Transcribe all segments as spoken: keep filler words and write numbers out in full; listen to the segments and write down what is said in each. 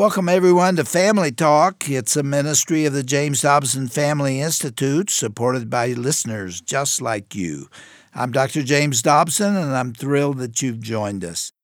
Welcome, everyone, to Family Talk. It's a ministry of the James Dobson Family Institute, supported by listeners just like you. I'm Doctor James Dobson, and I'm thrilled that you've joined us.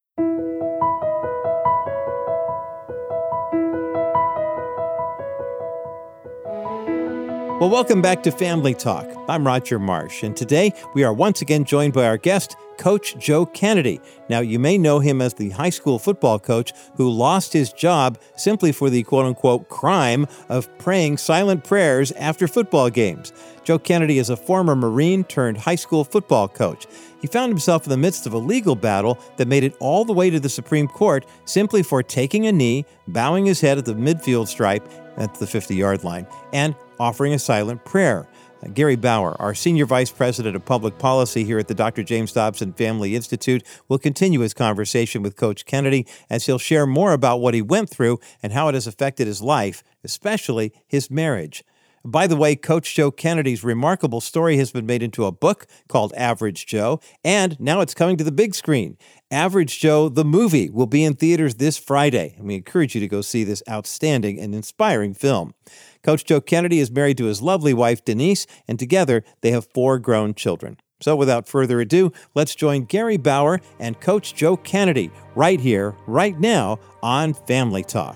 Well, welcome back to Family Talk. I'm Roger Marsh, and today we are once again joined by our guest, Coach Joe Kennedy. Now, you may know him as the high school football coach who lost his job simply for the quote-unquote crime of praying silent prayers after football games. Joe Kennedy is a former Marine turned high school football coach. He found himself in the midst of a legal battle that made it all the way to the Supreme Court simply for taking a knee, bowing his head at the midfield stripe at the fifty-yard line, and offering a silent prayer. Uh, Gary Bauer, our Senior Vice President of Public Policy here at the Doctor James Dobson Family Institute, will continue his conversation with Coach Kennedy as he'll share more about what he went through and how it has affected his life, especially his marriage. By the way, Coach Joe Kennedy's remarkable story has been made into a book called Average Joe, and now it's coming to the big screen. Average Joe, the movie, will be in theaters this Friday, and we encourage you to go see this outstanding and inspiring film. Coach Joe Kennedy is married to his lovely wife, Denise, and together they have four grown children. So without further ado, let's join Gary Bauer and Coach Joe Kennedy right here, right now on Family Talk.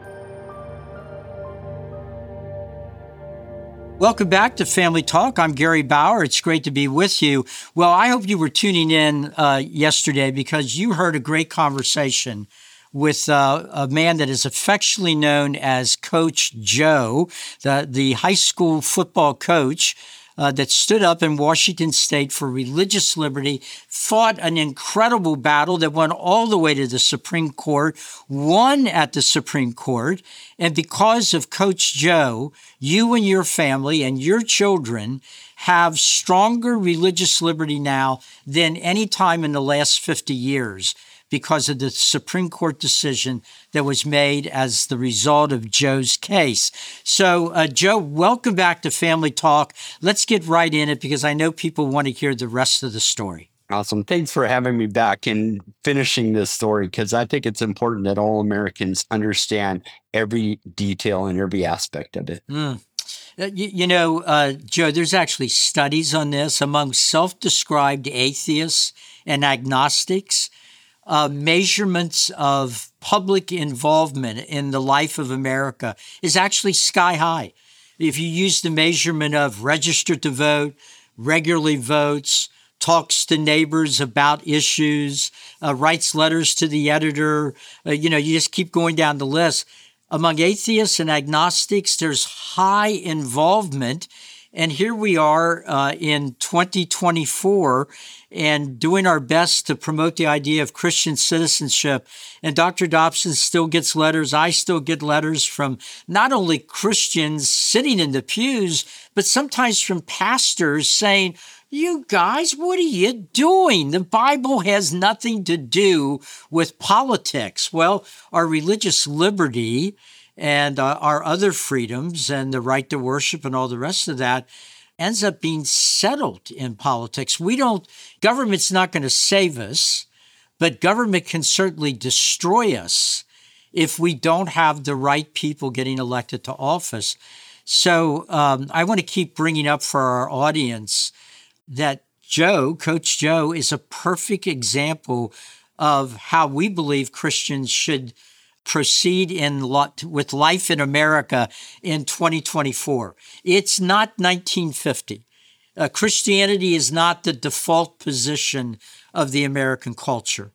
Welcome back to Family Talk. I'm Gary Bauer. It's great to be with you. Well, I hope you were tuning in uh, yesterday because you heard a great conversation with uh, a man that is affectionately known as Coach Joe, the, the high school football coach uh, that stood up in Washington State for religious liberty, fought an incredible battle that went all the way to the Supreme Court, won at the Supreme Court, and because of Coach Joe, you and your family and your children have stronger religious liberty now than any time in the last fifty years. Because of the Supreme Court decision that was made as the result of Joe's case. So, uh, Joe, welcome back to Family Talk. Let's get right in it because I know people want to hear the rest of the story. Awesome. Thanks for having me back and finishing this story because I think it's important that all Americans understand every detail and every aspect of it. Mm. You, you know, uh, Joe, there's actually studies on this among self-described atheists and agnostics. Uh, measurements of public involvement in the life of America is actually sky high. If you use the measurement of registered to vote, regularly votes, talks to neighbors about issues, uh, writes letters to the editor, uh, you know, you just keep going down the list. Among atheists and agnostics, there's high involvement. And here we are uh, in twenty twenty-four and doing our best to promote the idea of Christian citizenship. And Doctor Dobson still gets letters. I still get letters from not only Christians sitting in the pews, but sometimes from pastors saying, you guys, what are you doing? The Bible has nothing to do with politics. Well, our religious liberty and uh, our other freedoms and the right to worship and all the rest of that ends up being settled in politics. We don't, government's not going to save us, but government can certainly destroy us if we don't have the right people getting elected to office. So um, I want to keep bringing up for our audience that Joe, Coach Joe, is a perfect example of how we believe Christians should proceed in lot with life in America in twenty twenty-four. It's not nineteen fifty. Uh, Christianity is not the default position of the American culture.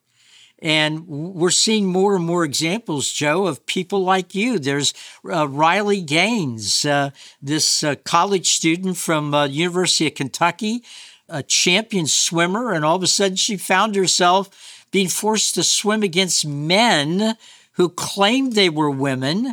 And we're seeing more and more examples, Joe, of people like you. There's uh, Riley Gaines, uh, this uh, college student from uh, University of Kentucky, a champion swimmer, and all of a sudden she found herself being forced to swim against men who claimed they were women.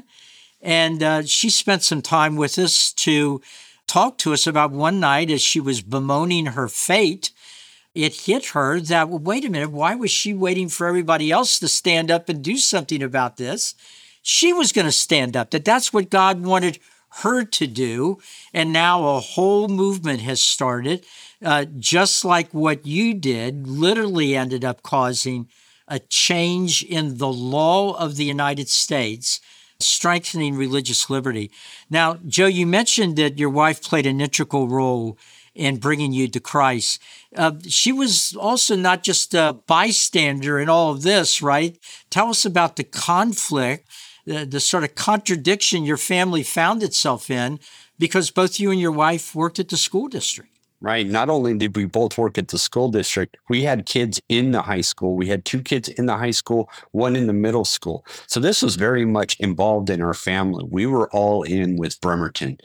And uh, she spent some time with us to talk to us about one night as she was bemoaning her fate. It hit her that, well, wait a minute, why was she waiting for everybody else to stand up and do something about this? She was going to stand up, that that's what God wanted her to do. And now a whole movement has started, uh, just like what you did, literally ended up causing a change in the law of the United States, strengthening religious liberty. Now, Joe, you mentioned that your wife played an integral role in bringing you to Christ. Uh, she was also not just a bystander in all of this, right? Tell us about the conflict, the, the sort of contradiction your family found itself in, because both you and your wife worked at the school district. Right. Not only did we both work at the school district, we had kids in the high school. We had two kids in the high school, one in the middle school. So this was very much involved in our family. We were all in with Bremerton.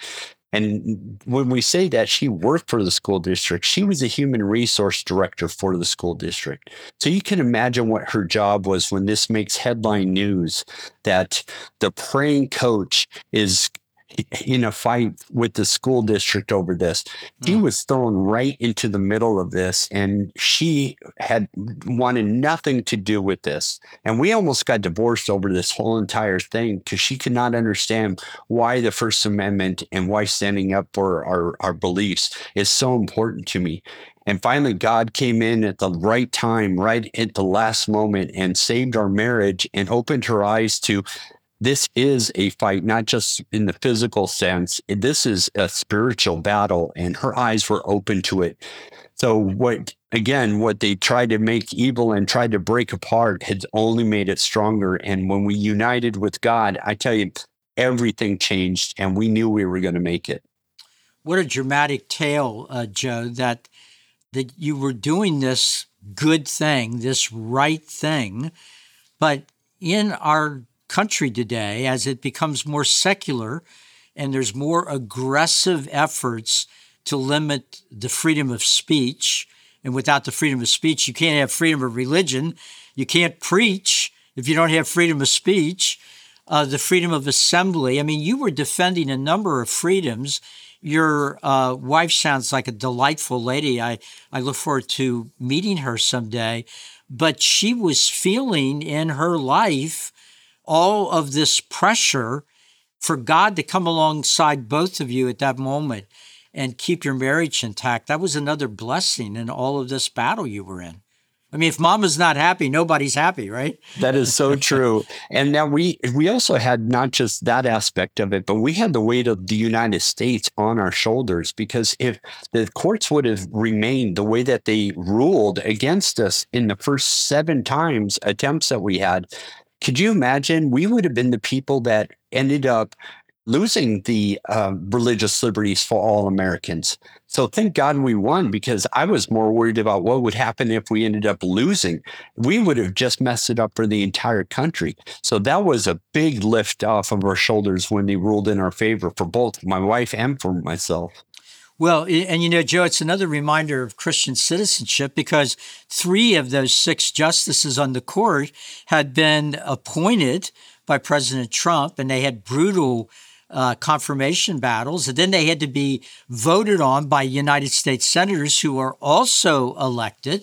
And when we say that she worked for the school district, she was a human resource director for the school district. So you can imagine what her job was when this makes headline news, that the praying coach is in a fight with the school district over this. She was thrown right into the middle of this, and she had wanted nothing to do with this. And we almost got divorced over this whole entire thing because she could not understand why the First Amendment and why standing up for our, our beliefs is so important to me. And finally, God came in at the right time, right at the last moment, and saved our marriage and opened her eyes to this is a fight, not just in the physical sense. This is a spiritual battle, and her eyes were open to it. So what, again, what they tried to make evil and tried to break apart has only made it stronger. And when we united with God, I tell you, everything changed, and we knew we were going to make it. What a dramatic tale, uh, Joe, that that you were doing this good thing, this right thing, but in our country today, as it becomes more secular and there's more aggressive efforts to limit the freedom of speech, and without the freedom of speech, you can't have freedom of religion. You can't preach if you don't have freedom of speech, uh, the freedom of assembly. I mean, you were defending a number of freedoms. Your uh, wife sounds like a delightful lady. I, I look forward to meeting her someday. But she was feeling in her life all of this pressure for God to come alongside both of you at that moment and keep your marriage intact. That was another blessing in all of this battle you were in. I mean, if mama's not happy, nobody's happy, right? That is so true. And now we we also had not just that aspect of it, but we had the weight of the United States on our shoulders, because if the courts would have remained the way that they ruled against us in the first seven times attempts that we had, could you imagine? We would have been the people that ended up losing the uh, religious liberties for all Americans. So thank God we won, because I was more worried about what would happen if we ended up losing. We would have just messed it up for the entire country. So that was a big lift off of our shoulders when they ruled in our favor for both my wife and for myself. Well, and you know, Joe, it's another reminder of Christian citizenship, because three of those six justices on the court had been appointed by President Trump, and they had brutal uh, confirmation battles. And then they had to be voted on by United States senators who are also elected.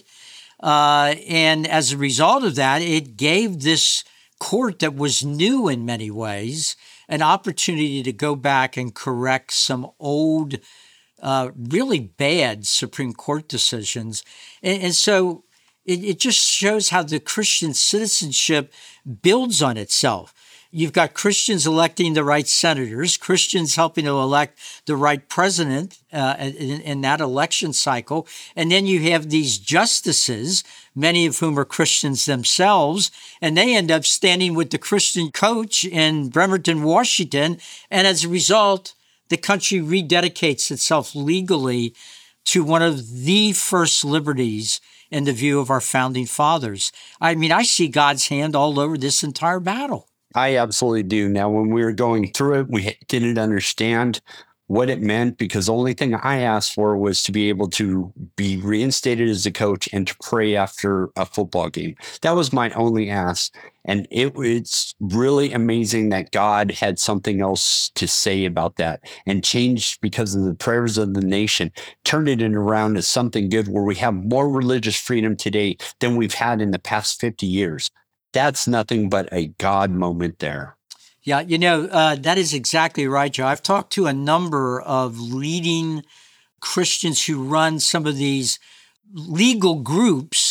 Uh, and as a result of that, it gave this court that was new in many ways an opportunity to go back and correct some old Uh, really bad Supreme Court decisions. And, and so it, it just shows how the Christian citizenship builds on itself. You've got Christians electing the right senators, Christians helping to elect the right president uh, in, in that election cycle. And then you have these justices, many of whom are Christians themselves, and they end up standing with the Christian coach in Bremerton, Washington. And as a result, the country rededicates itself legally to one of the first liberties in the view of our founding fathers. I mean, I see God's hand all over this entire battle. I absolutely do. Now, when we were going through it, we didn't understand what it meant, because the only thing I asked for was to be able to be reinstated as a coach and to pray after a football game. That was my only ask. And it, it's really amazing that God had something else to say about that and changed, because of the prayers of the nation, turned it around to something good where we have more religious freedom today than we've had in the past fifty years. That's nothing but a God moment there. Yeah, you know, uh, that is exactly right, Joe. I've talked to a number of leading Christians who run some of these legal groups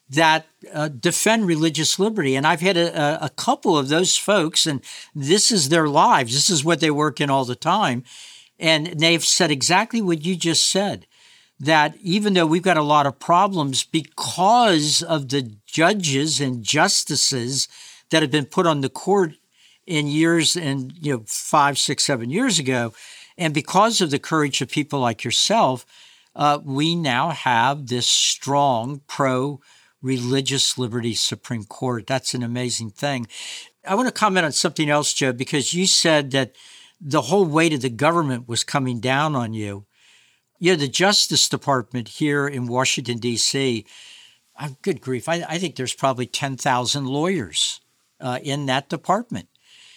that uh, defend religious liberty. And I've had a, a couple of those folks, and this is their lives. This is what they work in all the time. And they've said exactly what you just said, that even though we've got a lot of problems because of the judges and justices that have been put on the court in years and, you know, five, six, seven years ago, and because of the courage of people like yourself, uh, we now have this strong pro-religious liberty Supreme Court. That's an amazing thing. I want to comment on something else, Joe, because you said that the whole weight of the government was coming down on you. You know, the Justice Department here in Washington, D C, oh, good grief, I, I think there's probably ten thousand lawyers uh, in that department.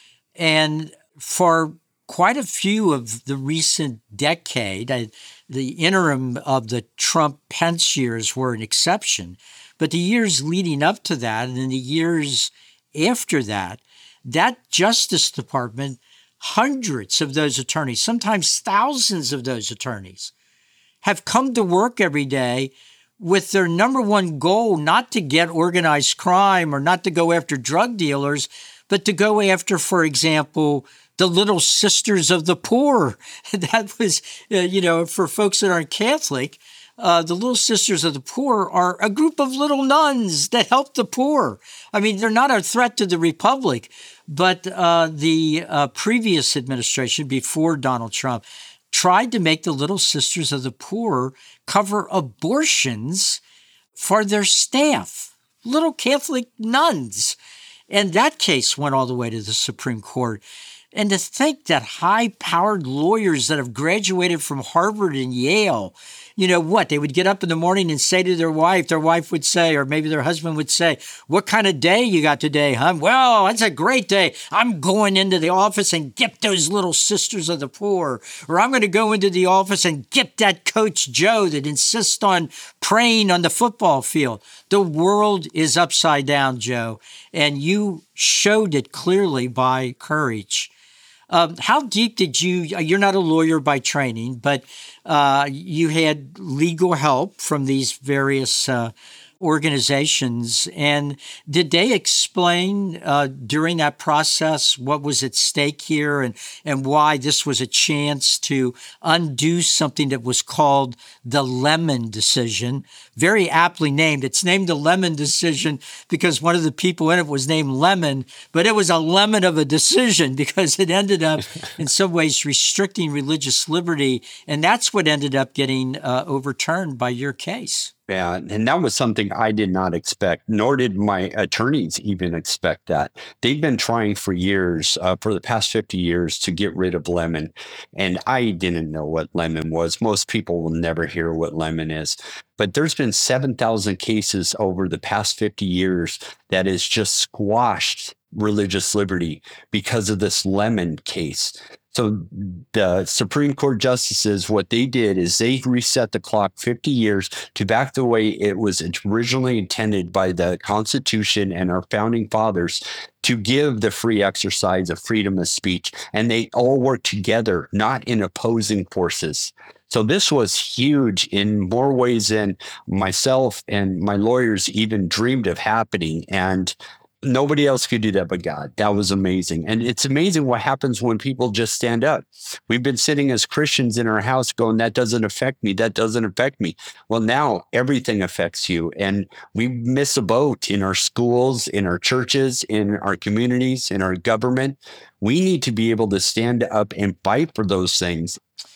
And for quite a few of the recent decade, I, the interim of the Trump-Pence years were an exception, but the years leading up to that and then the years after that, that Justice Department, hundreds of those attorneys, sometimes thousands of those attorneys, have come to work every day with their number one goal not to get organized crime or not to go after drug dealers, but to go after, for example, the Little Sisters of the Poor. That was, uh, you know, for folks that aren't Catholic, uh, the Little Sisters of the Poor are a group of little nuns that help the poor. I mean, they're not a threat to the Republic, but uh, the uh, previous administration before Donald Trump tried to make the Little Sisters of the Poor cover abortions for their staff, little Catholic nuns. And that case went all the way to the Supreme Court. And to think that high-powered lawyers that have graduated from Harvard and Yale, you know what, they would get up in the morning and say to their wife, their wife would say, or maybe their husband would say, "What kind of day you got today, huh?" "Well, it's a great day. I'm going into the office and get those Little Sisters of the Poor." Or "I'm going to go into the office and get that Coach Joe that insists on praying on the football field." The world is upside down, Joe, and you showed it clearly by courage. Um, how deep did you, you're not a lawyer by training, but uh, you had legal help from these various uh, organizations. And did they explain uh, during that process what was at stake here and, and why this was a chance to undo something that was called the Lemon Decision? Very aptly named. It's named the Lemon Decision because one of the people in it was named Lemon, but it was a lemon of a decision because it ended up in some ways restricting religious liberty. And that's what ended up getting uh, overturned by your case. Yeah, and that was something I did not expect, nor did my attorneys even expect that. They've been trying for years, uh, for the past fifty years, to get rid of lemon. And I didn't know what lemon was. Most people will never hear what lemon is. But there's been seven thousand cases over the past fifty years that has just squashed religious liberty because of this lemon case. So the Supreme Court justices, what they did is they reset the clock fifty years to back the way it was originally intended by the Constitution and our founding fathers to give the free exercise of freedom of speech. And they all work together, not in opposing forces. So this was huge in more ways than myself and my lawyers even dreamed of happening. And nobody else could do that but God. That was amazing. And it's amazing what happens when people just stand up. We've been sitting as Christians in our house going, that doesn't affect me. That doesn't affect me. Well, now everything affects you. And we miss a boat in our schools, in our churches, in our communities, in our government. We need to be able to stand up and fight for those things.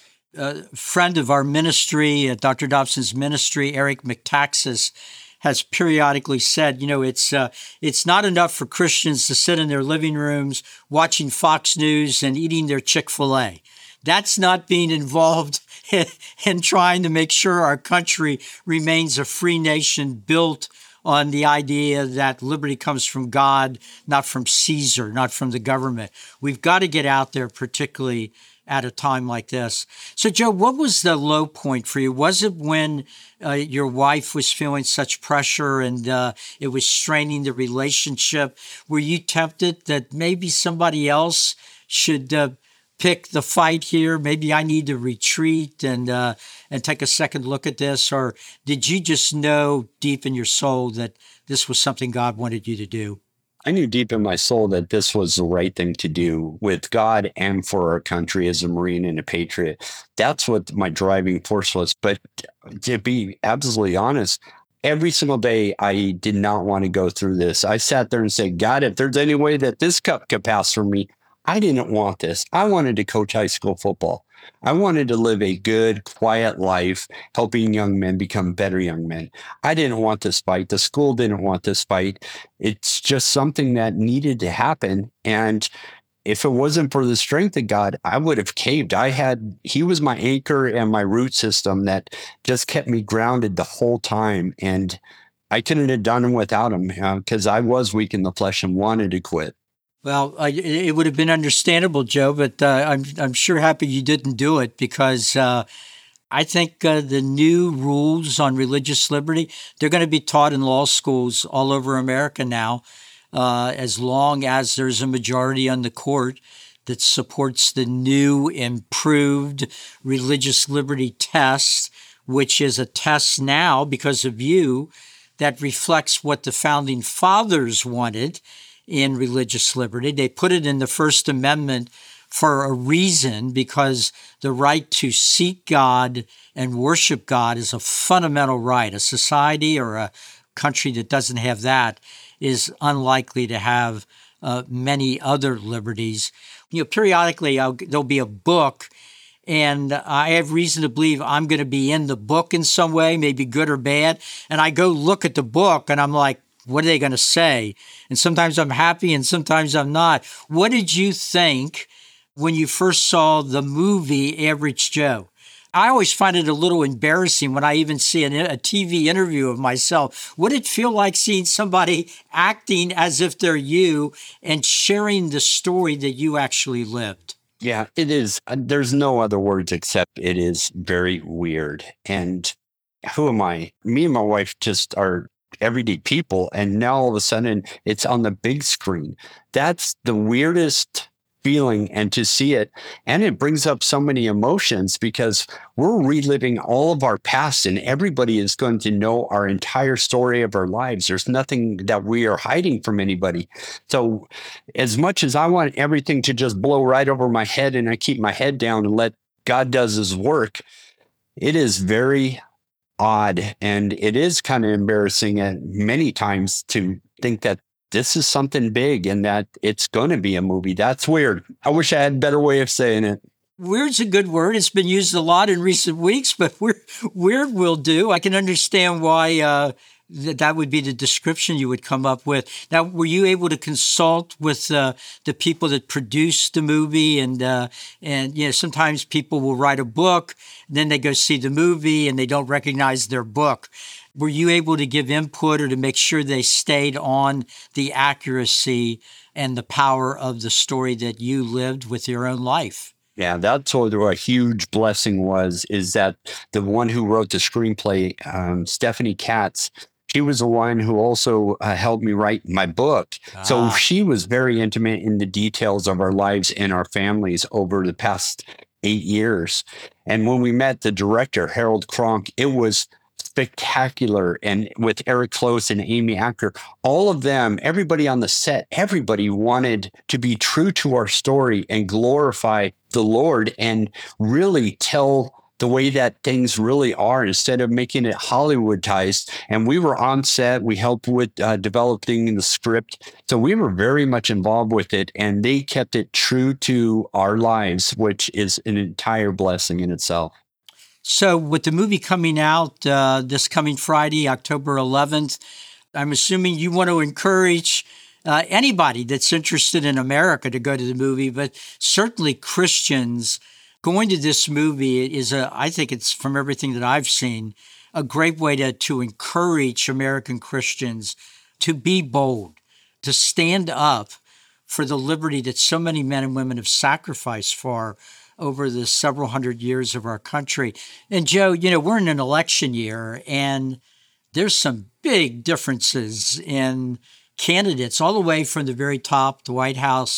A friend of our ministry, uh, Doctor Dobson's ministry, Eric McTaxis, has periodically said, you know, it's uh, it's not enough for Christians to sit in their living rooms watching Fox News and eating their Chick-fil-A. That's not being involved in, in trying to make sure our country remains a free nation built on the idea that liberty comes from God, not from Caesar, not from the government. We've got to get out there, particularly at a time like this. So, Joe, what was the low point for you? Was it when uh, your wife was feeling such pressure and uh, it was straining the relationship? Were you tempted that maybe somebody else should uh, pick the fight here? Maybe I need to retreat and uh, and take a second look at this? Or did you just know deep in your soul that this was something God wanted you to do? I knew deep in my soul that this was the right thing to do with God and for our country as a Marine and a patriot. That's what my driving force was. But to be absolutely honest, every single day I did not want to go through this. I sat there and said, God, if there's any way that this cup could pass from me, I didn't want this. I wanted to coach high school football. I wanted to live a good, quiet life, helping young men become better young men. I didn't want this fight. The school didn't want this fight. It's just something that needed to happen. And if it wasn't for the strength of God, I would have caved. I had, he was my anchor and my root system that just kept me grounded the whole time. And I couldn't have done it without him because uh, I was weak in the flesh and wanted to quit. Well, uh, it would have been understandable, Joe, but uh, I'm I'm sure happy you didn't do it because uh, I think uh, the new rules on religious liberty, they're going to be taught in law schools all over America now, uh, as long as there's a majority on the court that supports the new, improved religious liberty test, which is a test now because of you that reflects what the founding fathers wanted in religious liberty. They put it in the First Amendment for a reason, because the right to seek God and worship God is a fundamental right. A society or a country that doesn't have that is unlikely to have uh, many other liberties. You know, periodically I'll, there'll be a book, and I have reason to believe I'm going to be in the book in some way, maybe good or bad. And I go look at the book, and I'm like, what are they going to say? And sometimes I'm happy and sometimes I'm not. What did you think when you first saw the movie Average Joe? I always find it a little embarrassing when I even see an, a T V interview of myself. What did it feel like seeing somebody acting as if they're you and sharing the story that you actually lived? Yeah, it is. There's no other words except it is very weird. And who am I? Me and my wife just are everyday people, and now all of a sudden it's on the big screen. That's the weirdest feeling, and to see it, and it brings up so many emotions because we're reliving all of our past, and everybody is going to know our entire story of our lives. There's nothing that we are hiding from anybody. So as much as I want everything to just blow right over my head and I keep my head down and let God does his work, it is very odd, and it is kind of embarrassing at many times to think that this is something big and that it's going to be a movie. That's weird. I wish I had a better way of saying it. Weird's a good word. It's been used a lot in recent weeks, but weird, weird will do. I can understand why uh, th- that would be the description you would come up with. Now, were you able to consult with uh, the people that produced the movie? And, uh, and you know, sometimes people will write a book, then they go see the movie and they don't recognize their book. Were you able to give input or to make sure they stayed on the accuracy and the power of the story that you lived with your own life? Yeah, that's what a huge blessing was, is that the one who wrote the screenplay, um, Stephanie Katz, she was the one who also uh, helped me write my book. Ah. So she was very intimate in the details of our lives and our families over the past eight years. And when we met the director, Harold Kronk, it was spectacular. And with Eric Close and Amy Acker, all of them, everybody on the set, everybody wanted to be true to our story and glorify the Lord and really tell the way that things really are instead of making it Hollywoodized. And we were on set. We helped with uh, developing the script. So we were very much involved with it, and they kept it true to our lives, which is an entire blessing in itself. So with the movie coming out uh, this coming Friday, October eleventh, I'm assuming you want to encourage uh, anybody that's interested in America to go to the movie, but certainly Christians going to this movie is, a, I think it's, from everything that I've seen, a great way to, to encourage American Christians to be bold, to stand up for the liberty that so many men and women have sacrificed for over the several hundred years of our country. And Joe, you know, we're in an election year, and there's some big differences in candidates all the way from the very top, the White House,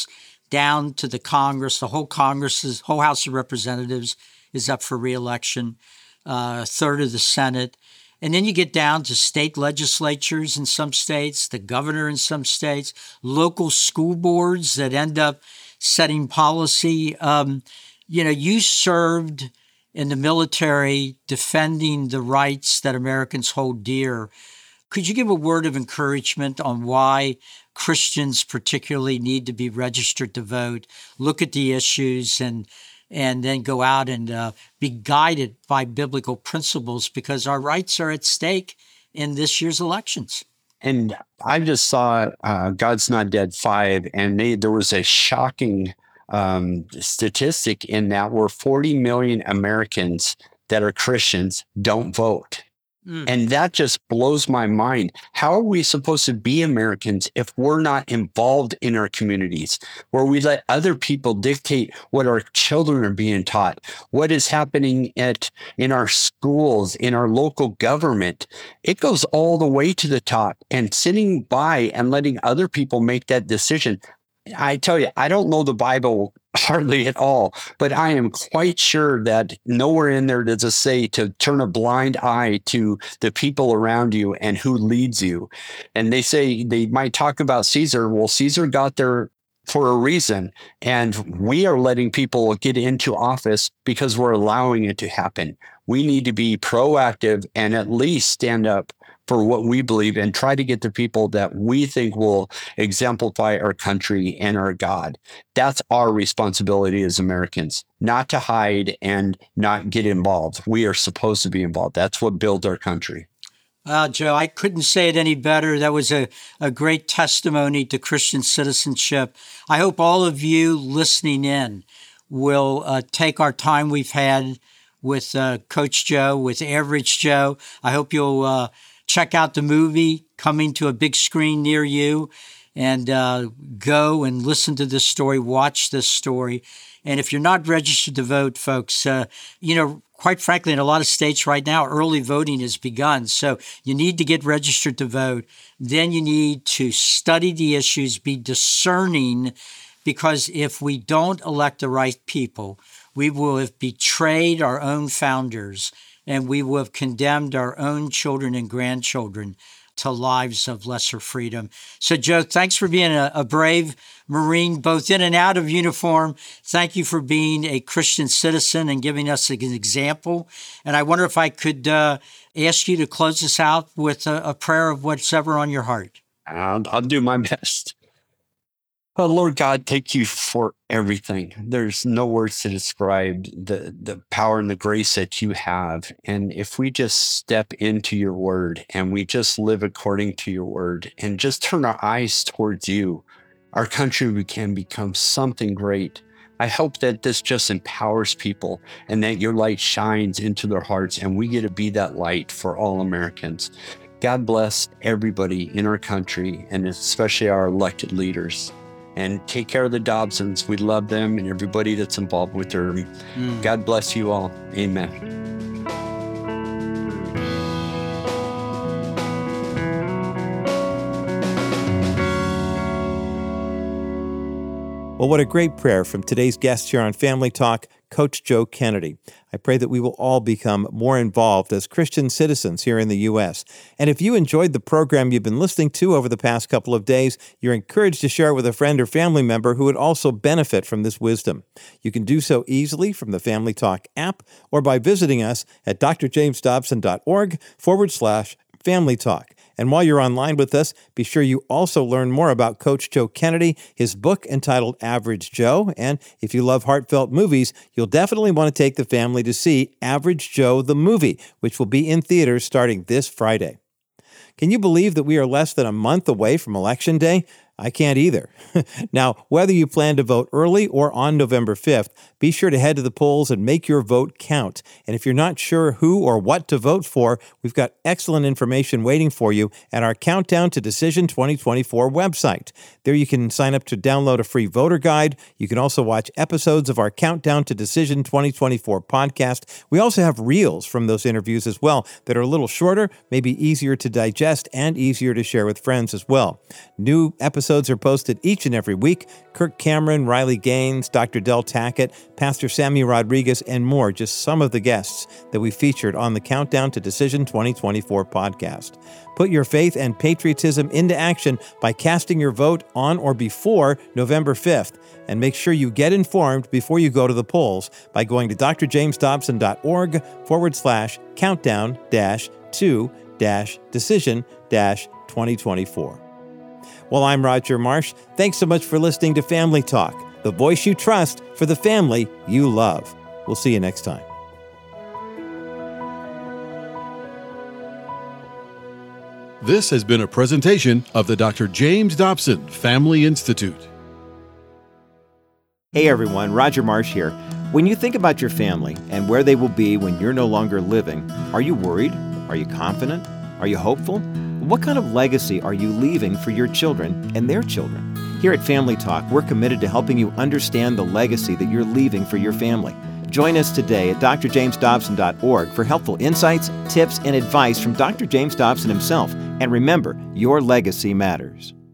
down to the Congress. The whole Congress, is, whole House of Representatives is up for re-election, uh, a third of the Senate. And then you get down to state legislatures in some states, the governor in some states, local school boards that end up setting policy. Um, you know, you served in the military defending the rights that Americans hold dear. Could you give a word of encouragement on why Christians particularly need to be registered to vote, look at the issues, and and then go out and uh, be guided by biblical principles, because our rights are at stake in this year's elections? And I just saw uh, God's Not Dead five, and they, there was a shocking um, statistic in that where forty million Americans that are Christians don't vote. Mm. And that just blows my mind. How are we supposed to be Americans if we're not involved in our communities, where we let other people dictate what our children are being taught, what is happening at in our schools, in our local government? It goes all the way to the top, and sitting by and letting other people make that decision. I tell you, I don't know the Bible hardly at all, but I am quite sure that nowhere in there does it say to turn a blind eye to the people around you and who leads you. And they say they might talk about Caesar. Well, Caesar got there for a reason, and we are letting people get into office because we're allowing it to happen. We need to be proactive and at least stand up for what we believe and try to get the people that we think will exemplify our country and our God. That's our responsibility as Americans, not to hide and not get involved. We are supposed to be involved. That's what builds our country. Well, Joe, I couldn't say it any better. That was a, a great testimony to Christian citizenship. I hope all of you listening in will uh, take our time we've had with uh, Coach Joe, with Average Joe. I hope you'll uh, check out the movie coming to a big screen near you, and uh, go and listen to this story, watch this story. And if you're not registered to vote, folks, uh, you know, quite frankly, in a lot of states right now, early voting has begun. So you need to get registered to vote. Then you need to study the issues, be discerning, because if we don't elect the right people, we will have betrayed our own founders, and we will have condemned our own children and grandchildren to lives of lesser freedom. So, Joe, thanks for being a, a brave Marine, both in and out of uniform. Thank you for being a Christian citizen and giving us an example. And I wonder if I could uh, ask you to close us out with a, a prayer of what's ever on your heart. I'll, I'll do my best. Well, Lord God, thank you for everything. There's no words to describe the, the power and the grace that you have. And if we just step into your word and we just live according to your word and just turn our eyes towards you, our country can become something great. I hope that this just empowers people and that your light shines into their hearts, and we get to be that light for all Americans. God bless everybody in our country, and especially our elected leaders. And take care of the Dobsons. We love them and everybody that's involved with her. Mm. God bless you all. Amen. Well, what a great prayer from today's guest here on Family Talk, Coach Joe Kennedy. I pray that we will all become more involved as Christian citizens here in the U S. And if you enjoyed the program you've been listening to over the past couple of days, you're encouraged to share it with a friend or family member who would also benefit from this wisdom. You can do so easily from the Family Talk app or by visiting us at drjamesdobson.org forward slash Family Talk. And while you're online with us, be sure you also learn more about Coach Joe Kennedy, his book entitled Average Joe. And if you love heartfelt movies, you'll definitely want to take the family to see Average Joe the movie, which will be in theaters starting this Friday. Can you believe that we are less than a month away from Election Day? I can't either. Now, whether you plan to vote early or on November fifth, be sure to head to the polls and make your vote count. And if you're not sure who or what to vote for, we've got excellent information waiting for you at our Countdown to Decision twenty twenty-four website. There you can sign up to download a free voter guide. You can also watch episodes of our Countdown to Decision twenty twenty-four podcast. We also have reels from those interviews as well that are a little shorter, maybe easier to digest and easier to share with friends as well. New episodes episodes are posted each and every week. Kirk Cameron, Riley Gaines, Doctor Del Tackett, Pastor Sammy Rodriguez, and more, just some of the guests that we featured on the Countdown to Decision twenty twenty-four podcast. Put your faith and patriotism into action by casting your vote on or before November fifth. And make sure you get informed before you go to the polls by going to drjamesdobson.org forward slash countdown dash two dash decision dash 2024. Well, I'm Roger Marsh. Thanks so much for listening to Family Talk, the voice you trust for the family you love. We'll see you next time. This has been a presentation of the Doctor James Dobson Family Institute. Hey everyone, Roger Marsh here. When you think about your family and where they will be when you're no longer living, are you worried? Are you confident? Are you hopeful? What kind of legacy are you leaving for your children and their children? Here at Family Talk, we're committed to helping you understand the legacy that you're leaving for your family. Join us today at d r james dobson dot org for helpful insights, tips, and advice from Doctor James Dobson himself. And remember, your legacy matters.